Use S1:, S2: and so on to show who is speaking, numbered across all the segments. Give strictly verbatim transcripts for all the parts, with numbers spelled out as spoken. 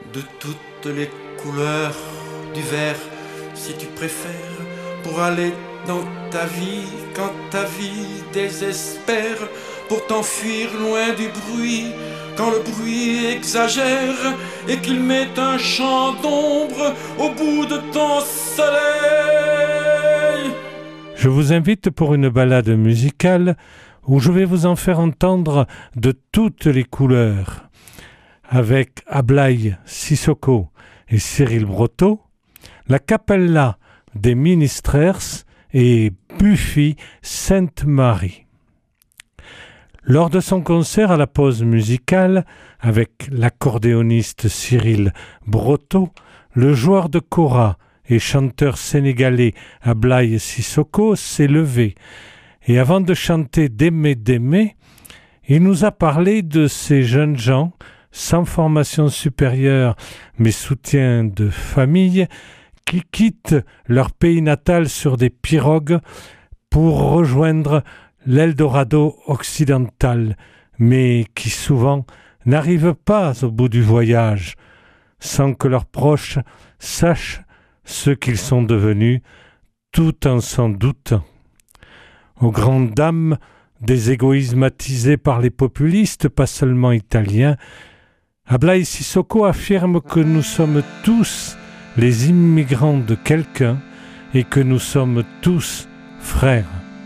S1: de toutes les couleurs du vert, si tu préfères, pour aller dans ta vie quand ta vie désespère, pour t'enfuir loin du bruit quand le bruit exagère et qu'il met un champ d'ombre au bout de ton soleil.
S2: Je vous invite pour une balade musicale où je vais vous en faire entendre de toutes les couleurs, avec Ablaye Cissokho et Cyril Brotteau, la Cappella des Ministrers et Buffy Sainte-Marie. Lors de son concert à la pause musicale, avec l'accordéoniste Cyril Brotteau, le joueur de kora et chanteur sénégalais Ablaye Cissokho s'est levé et avant de chanter Démé Démé, il nous a parlé de ces jeunes gens sans formation supérieure mais soutien de famille qui quittent leur pays natal sur des pirogues pour rejoindre l'Eldorado occidental, mais qui souvent n'arrivent pas au bout du voyage sans que leurs proches sachent ce qu'ils sont devenus, tout en s'en doutant. Aux grandes dames des égoïsmes attisés par les populistes, pas seulement italiens, Ablaye Cissokho affirme que nous sommes tous les immigrants de quelqu'un et que nous sommes tous frères.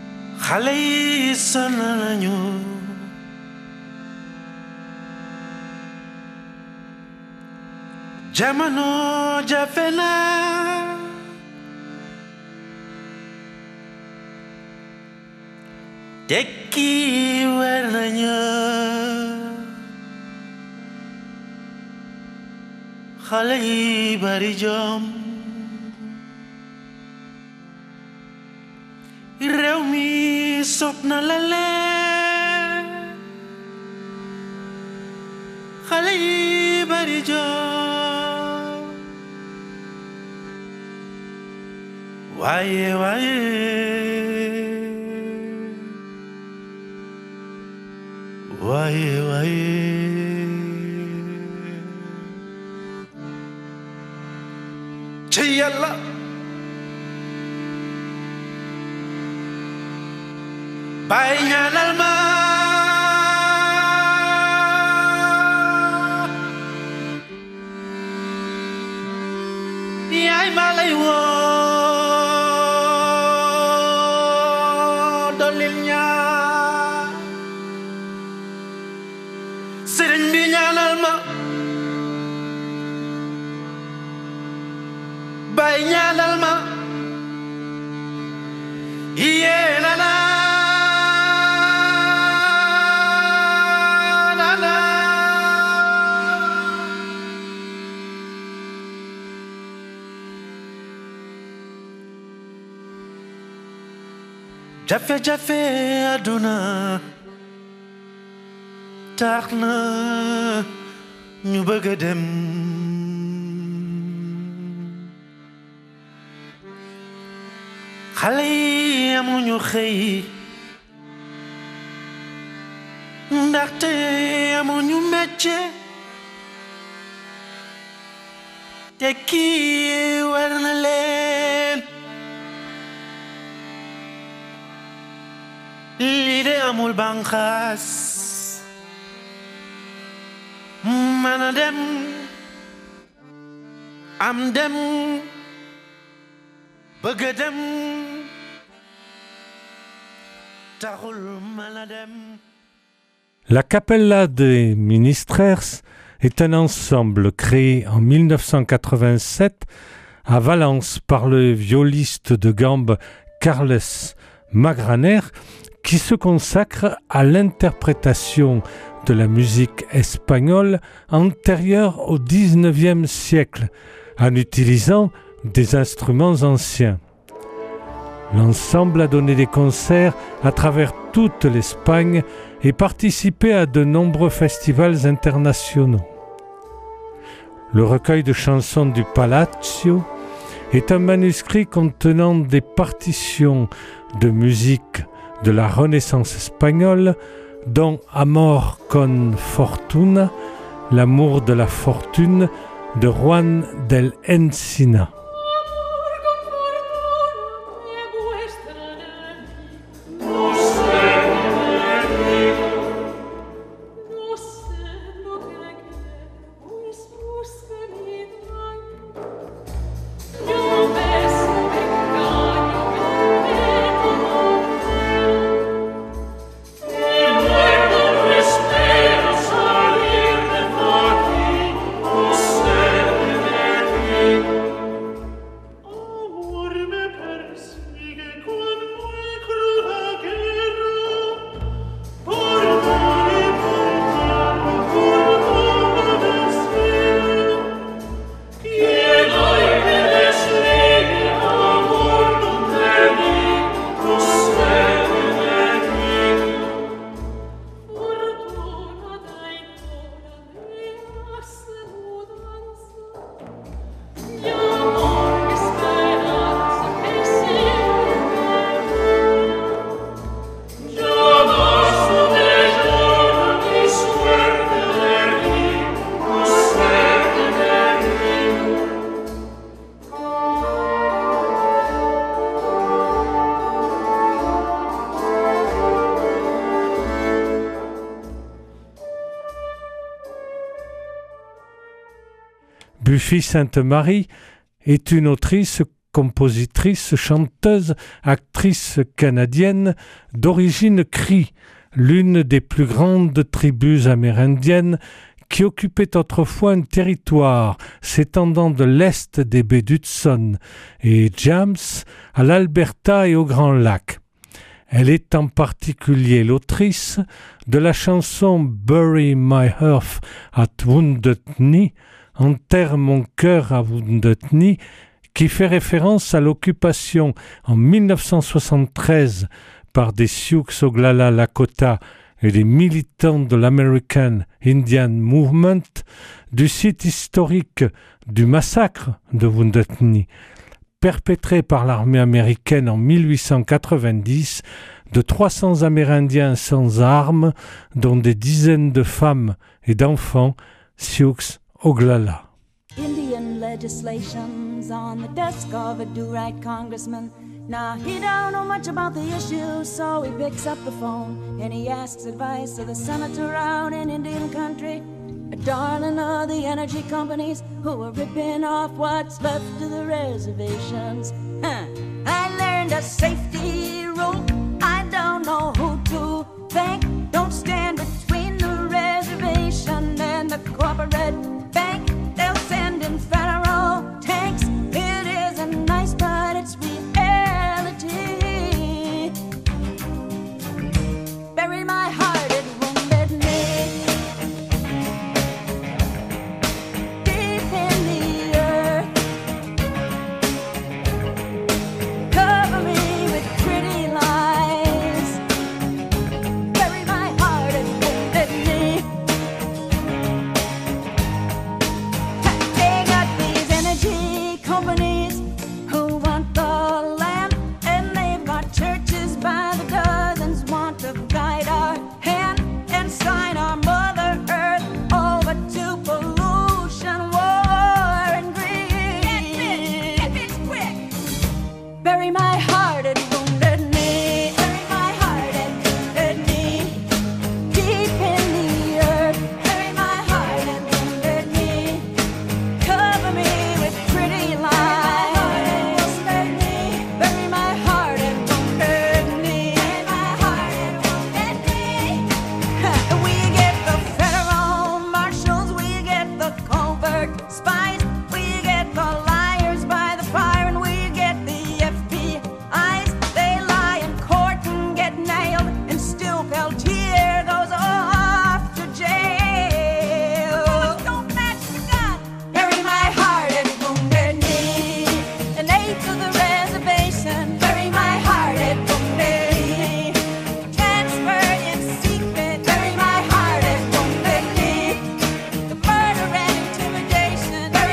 S3: Jamano jafena Tekki warnañu xale yi bari jom réew mi sopp na la leen xale yi bari jom waaye waaye waaye waaye ci Yàlla Baay ñaanal ma yaay ma lay woo dolil ñaan sëriñ bi ñaanal ma Baay ñaanal ma yéena na jafe jafe aduna tax na ñu bëgg a dem xale yi amuñu xëy ndaxte amuñu métier te kii war na leen lii de amul banqaas mën a dem am dem bëgg a dem taxul mën a dem.
S2: La Cappella des Ministrers est un ensemble créé en mille neuf cent quatre-vingt-sept à Valence par le violiste de gambe Carles Magraner, qui se consacre à l'interprétation de la musique espagnole antérieure au dix-neuvième siècle, en utilisant des instruments anciens. L'ensemble a donné des concerts à travers toute l'Espagne et participé à de nombreux festivals internationaux. Le recueil de chansons du Palacio est un manuscrit contenant des partitions de musique de la Renaissance espagnole, dont Amor con Fortuna, l'amour de la fortune, de Juan del Encina. Buffy Sainte-Marie est une autrice, compositrice, chanteuse, actrice canadienne d'origine Cree, l'une des plus grandes tribus amérindiennes qui occupait autrefois un territoire s'étendant de l'est des baies d'Hudson et James à l'Alberta et au Grand Lac. Elle est en particulier l'autrice de la chanson « Bury my heart at Wounded Knee » « Enterre mon cœur à Wounded Knee » qui fait référence à l'occupation en mille neuf cent soixante-treize par des Sioux Oglala Lakota et des militants de l'American Indian Movement du site historique du massacre de Wounded Knee, perpétré par l'armée américaine en mille huit cent quatre-vingt-dix de trois cents Amérindiens sans armes, dont des dizaines de femmes et d'enfants Sioux Oglala.
S4: Indian legislation's on the desk of a do-right congressman. Now he don't know much about the issue, so he picks up the phone and he asks advice of the senator out in Indian country, a darling of the energy companies who are ripping off what's left of the reservations. Huh. I learned a safety rule, I don't know who to thank. Don't stand between the reservation and the corporate bank. They'll send in federal tanks. It isn't nice, but it's reality. Bury my heart at Wounded Knee, deep in the earth. Cover me with pretty lies. Bury my heart at Wounded Knee. They got these energy companies who want the land, and they've got churches by the dozens want to guide our hand and sign our Mother Earth over to pollution, war, and greed. Get this, get this quick. Bury my heart at Wounded Knee. Bury my heart at Wounded Knee, deep in the earth. Bury my heart at Wounded Knee. Cover me with pretty lies. Bury my heart at Wounded Knee. Bury my heart at Wounded Knee. We get the federal marshals, we get the covert spies, we get the liars by the fire, and we get the F B Is. They lie in court and get nailed, and still Peltier goes off to jail. Don't match the gun. Bury my heart at Wounded Knee, an eighth of the reservation. Bury my heart at Wounded Knee. Transfer in secret. Bury my heart at Wounded Knee. The murder and intimidation. Bury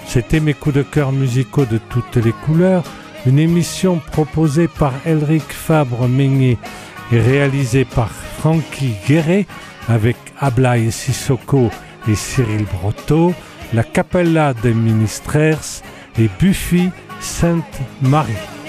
S2: C'était mes coups de cœur musicaux de toutes les couleurs, une émission proposée par Elric Fabre-Meignet et réalisée par Francky Guéret avec Ablaye Sissoko et Cyril Brotteau, la Capella des Ministrers et Buffy Sainte-Marie.